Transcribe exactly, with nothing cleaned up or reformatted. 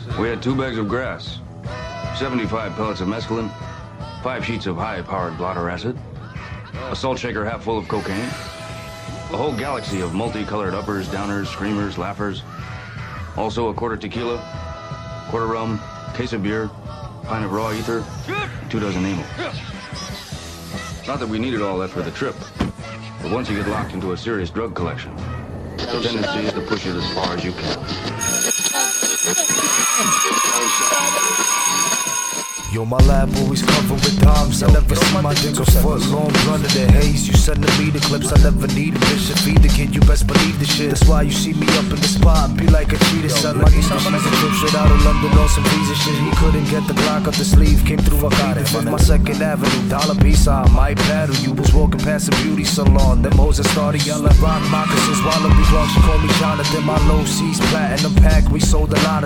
We had two bags of grass, seventy-five pellets of mescaline, five sheets of high-powered blotter acid, a salt shaker half full of cocaine, a whole galaxy of multicolored uppers, downers, screamers, laughers, also a quarter tequila, quarter rum, case of beer, pint of raw ether, two dozen amyl. Not that we needed all that for the trip, but once you get locked into a serious drug collection, the tendency is to push it as far as you can. Yo, my lab always covered with dimes. I never see my dick a foot long under the haze. You sending me the clips, I never needed this shit. Feed the kid, you best believe the shit. That's why you see me up in the spot, be like a cheetah. Son, my nigga, she's a trip shit out of London on some visa shit. He couldn't get the Glock up the sleeve, came through, I got it. Fifth my second avenue, dollar piece, I might battle. You was walking past a beauty salon, them hoes that started yelling rock moccasins while I be drunk. She called me Jonathan, my low C's platinum pack. We sold a lot of